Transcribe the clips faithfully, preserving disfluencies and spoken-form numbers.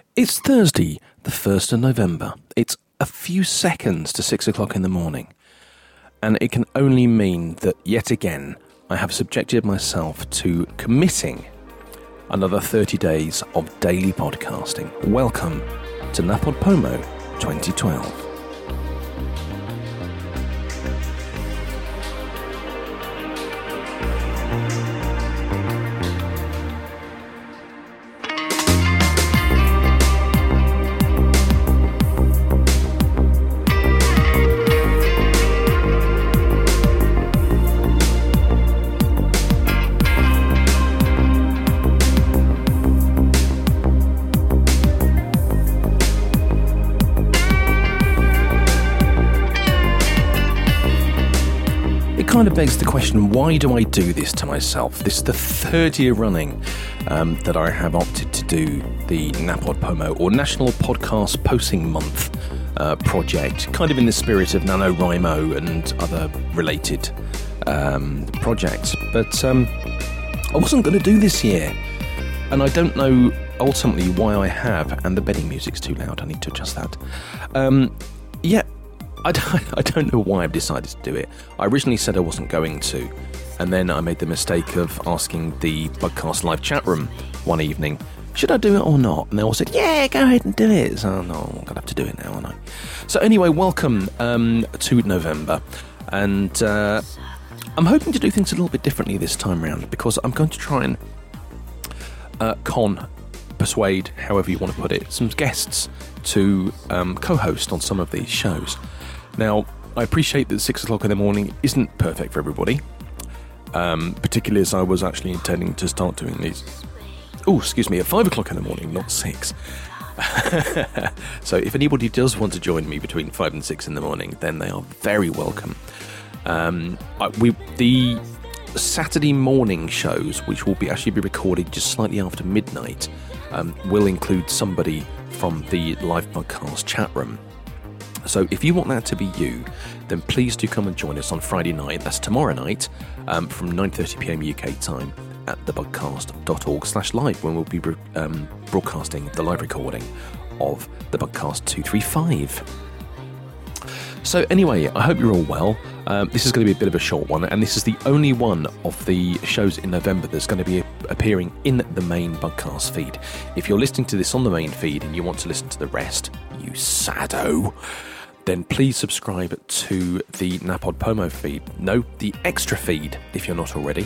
It's Thursday, the first of November. It's a few seconds to six o'clock in the morning. And it can only mean that, yet again, I have subjected myself to committing another thirty days of daily podcasting. Welcome to NaPodPoMo twenty twelve. Kind of begs the question, why do I do this to myself? This is the third year running um, that I have opted to do the NaPodPoMo, or National Podcast Posting Month uh, project, kind of in the spirit of NaNoWriMo and other related um, projects. But um, I wasn't going to do this year, and I don't know ultimately why I have, and the bedding music's too loud, I need to adjust that. Um, yeah. I don't, I don't know why I've decided to do it. I originally said I wasn't going to, and then I made the mistake of asking the Bugcast live chat room one evening, should I do it or not? And they all said, yeah, go ahead and do it. So, no, I'm going to have to do it now, aren't I? So anyway, welcome um, to November, and uh, I'm hoping to do things a little bit differently this time round, because I'm going to try and uh, con, persuade, however you want to put it, some guests to um, co-host on some of these shows. Now, I appreciate that six o'clock in the morning isn't perfect for everybody, um, particularly as I was actually intending to start doing these, oh, excuse me, at five o'clock in the morning, not six. So if anybody does want to join me between five and six in the morning, then they are very welcome. Um, I, we the Saturday morning shows, which will be actually be recorded just slightly after midnight, um, will include somebody from the live podcast chat room. So if you want that to be you, then please do come and join us on Friday night. That's tomorrow night, um, from nine thirty p.m. U K time at thebugcast.org slash live, when we'll be um, broadcasting the live recording of the Bugcast two thirty-five. So anyway, I hope you're all well. Um, this is going to be a bit of a short one, and this is the only one of the shows in November that's going to be appearing in the main Bugcast feed. If you're listening to this on the main feed and you want to listen to the rest, you sado, then please subscribe to the NaPodPoMo feed. No, the extra feed, if you're not already,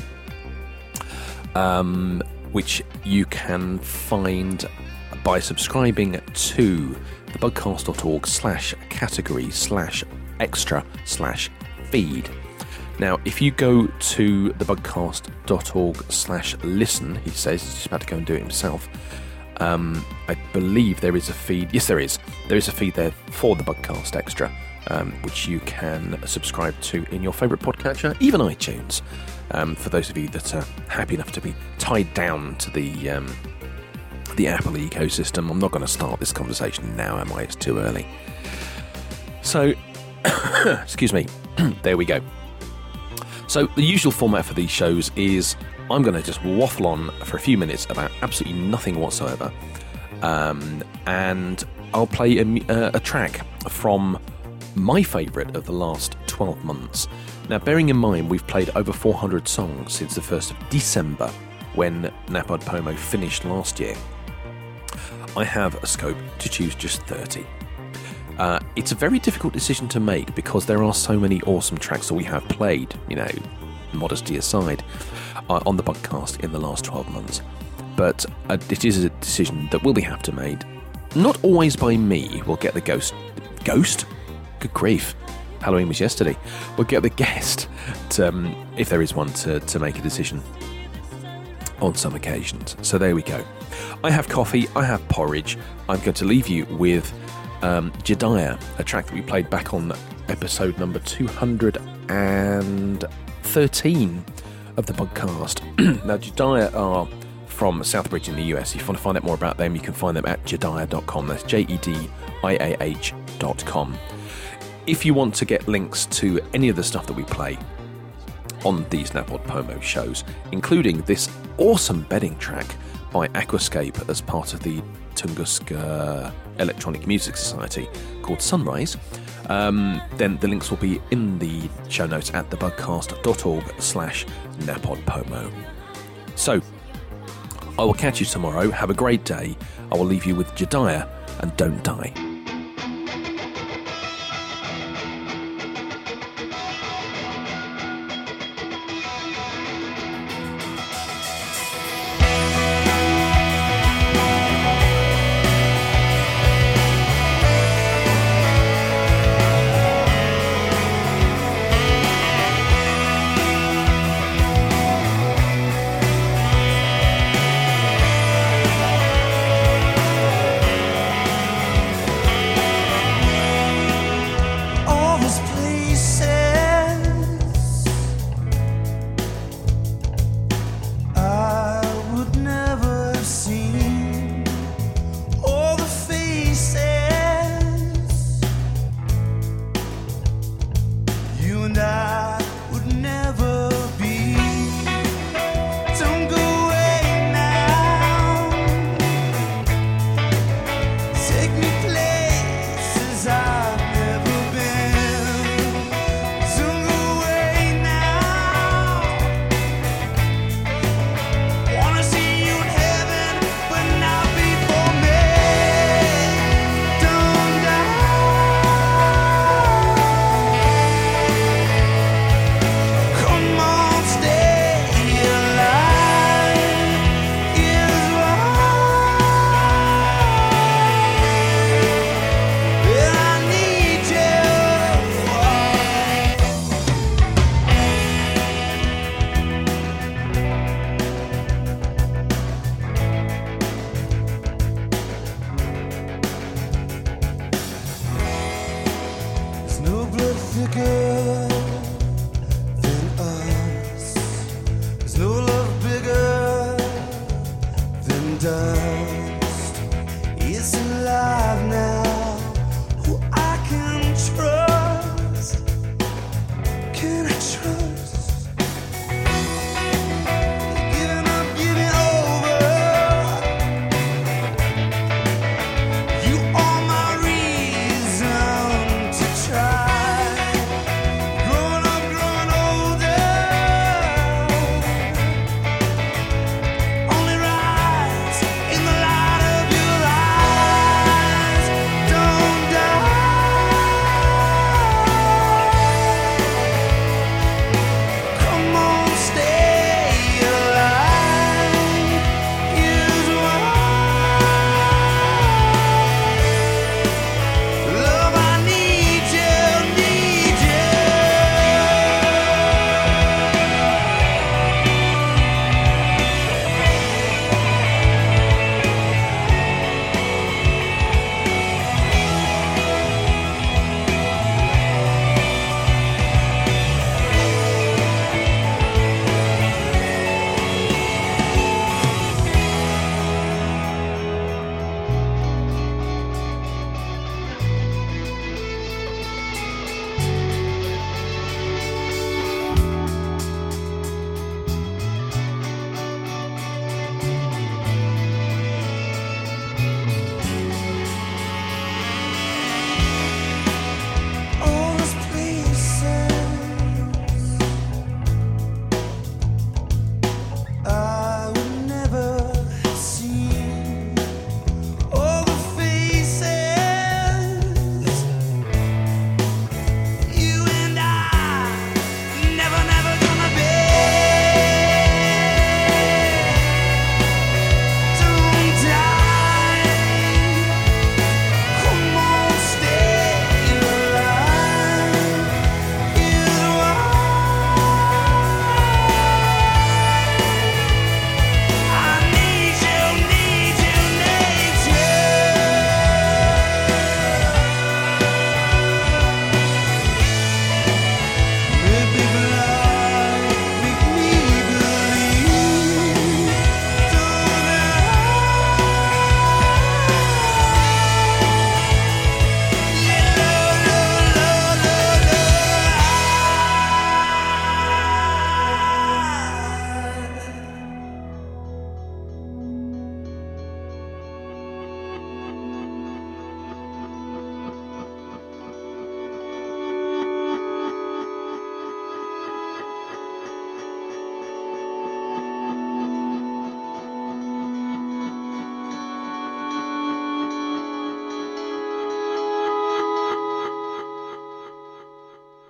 um, which you can find by subscribing to thebugcast.org slash category slash extra slash feed. Now, if you go to thebugcast.org slash listen, he says, he's just about to go and do it himself. Um, I believe there is a feed. Yes, there is. There is a feed there for the Bugcast Extra, um, which you can subscribe to in your favourite podcatcher, even iTunes, um, for those of you that are happy enough to be tied down to the um, the Apple ecosystem. I'm not going to start this conversation now, am I? It's too early. So, excuse me. There we go. So the usual format for these shows is I'm going to just waffle on for a few minutes about absolutely nothing whatsoever, um, and I'll play a, a track from my favourite of the last twelve months. Now, bearing in mind we've played over four hundred songs since the first of December, when NaPodPoMo finished last year, I have a scope to choose just thirty. Uh, it's a very difficult decision to make, because there are so many awesome tracks that we have played, you know, modesty aside, uh, on the Bugcast in the last twelve months. But uh, it is a decision that will be have to made. Not always by me. We'll get the ghost. Ghost? Good grief. Halloween was yesterday. We'll get the guest, to, um, if there is one, to, to make a decision on some occasions. So there we go. I have coffee. I have porridge. I'm going to leave you with um, Jediah, a track that we played back on episode number two hundred thirteen of the podcast. Now, Jediah are from Southbridge in the U S. If you want to find out more about them, you can find them at jediah dot com. That's J E D I A H dot com. If you want to get links to any of the stuff that we play on these NaPodPoMo shows, including this awesome bedding track by Aquascape as part of the Tunguska Electronic Music Society called Sunrise, um, then the links will be in the show notes at thebugcast.org slash napodpomo. So, I will catch you tomorrow. Have a great day. I will leave you with Jediah and Don't Die. Good.